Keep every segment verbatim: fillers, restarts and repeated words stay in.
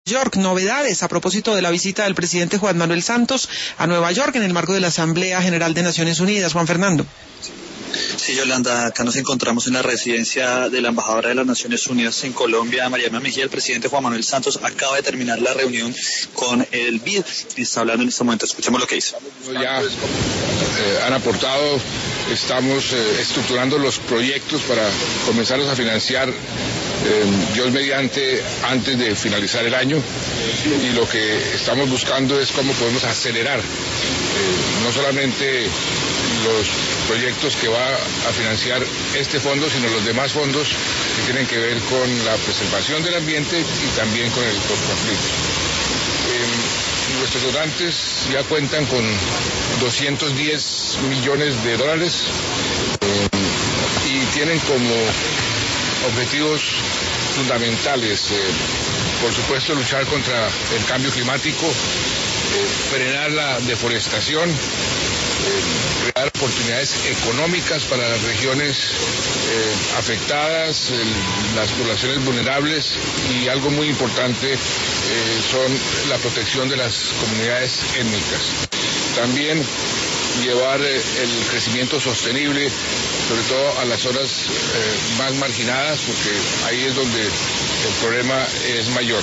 York, novedades a propósito de la visita del presidente Juan Manuel Santos a Nueva York en el marco de la Asamblea General de Naciones Unidas. Juan Fernando. Sí, Yolanda, acá nos encontramos en la residencia de la embajadora de las Naciones Unidas en Colombia, Mariana Mejía. El presidente Juan Manuel Santos acaba de terminar la reunión con el B I D y está hablando en este momento. Escuchemos lo que hizo. Ya eh, han aportado, estamos eh, estructurando los proyectos para comenzarlos a financiar, eh, Dios mediante, antes de finalizar el año, y lo que estamos buscando es cómo podemos acelerar eh, no solamente los proyectos que va a financiar este fondo, sino los demás fondos que tienen que ver con la preservación del ambiente y también con el conflicto. Eh, nuestros donantes ya cuentan con doscientos diez millones de dólares eh, y tienen como objetivos fundamentales, eh, por supuesto, luchar contra el cambio climático, eh, frenar la deforestación, Eh, crear oportunidades económicas para las regiones eh, afectadas, el, las poblaciones vulnerables, y algo muy importante eh, son la protección de las comunidades étnicas. También llevar eh, el crecimiento sostenible, sobre todo a las zonas eh, más marginadas, porque ahí es donde el problema es mayor.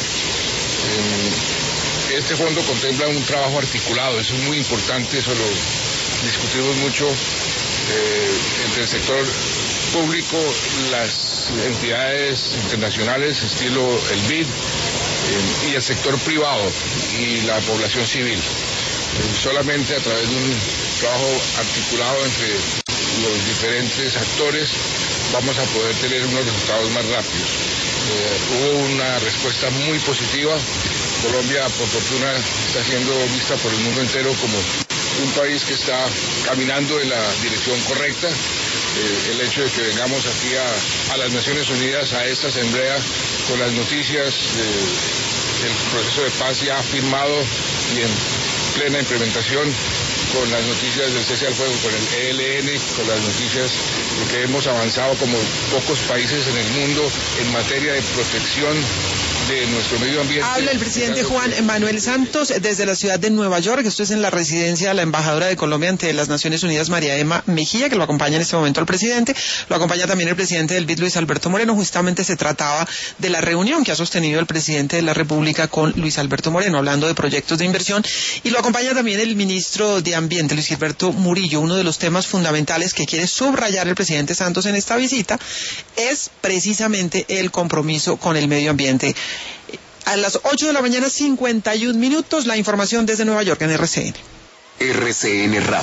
Eh, este fondo contempla un trabajo articulado, eso es muy importante, eso lo discutimos mucho eh, entre el sector público, las entidades internacionales, estilo el B I D, eh, y el sector privado y la población civil. Eh, solamente a través de un trabajo articulado entre los diferentes actores vamos a poder tener unos resultados más rápidos. Eh, hubo una respuesta muy positiva. Colombia, por fortuna, está siendo vista por el mundo entero como un país que está caminando en la dirección correcta. Eh, el hecho de que vengamos aquí a, a las Naciones Unidas, a esta asamblea, con las noticias del eh, proceso de paz ya firmado y en plena implementación, con las noticias del cese al fuego, con el E L N, con las noticias de que hemos avanzado como pocos países en el mundo en materia de protección de nuestro medio ambiente. Habla el presidente Juan Manuel Santos desde la ciudad de Nueva York. Esto es en la residencia de la embajadora de Colombia ante las Naciones Unidas, María Emma Mejía, que lo acompaña en este momento al presidente. Lo acompaña también el presidente del B I D, Luis Alberto Moreno. Justamente se trataba de la reunión que ha sostenido el presidente de la República con Luis Alberto Moreno, hablando de proyectos de inversión. Y lo acompaña también el ministro de Ambiente, Luis Gilberto Murillo. Uno de los temas fundamentales que quiere subrayar el presidente Santos en esta visita es precisamente el compromiso con el medio ambiente. A las ocho de la mañana, cincuenta y un minutos, la información desde Nueva York en R C N. R C N Radio.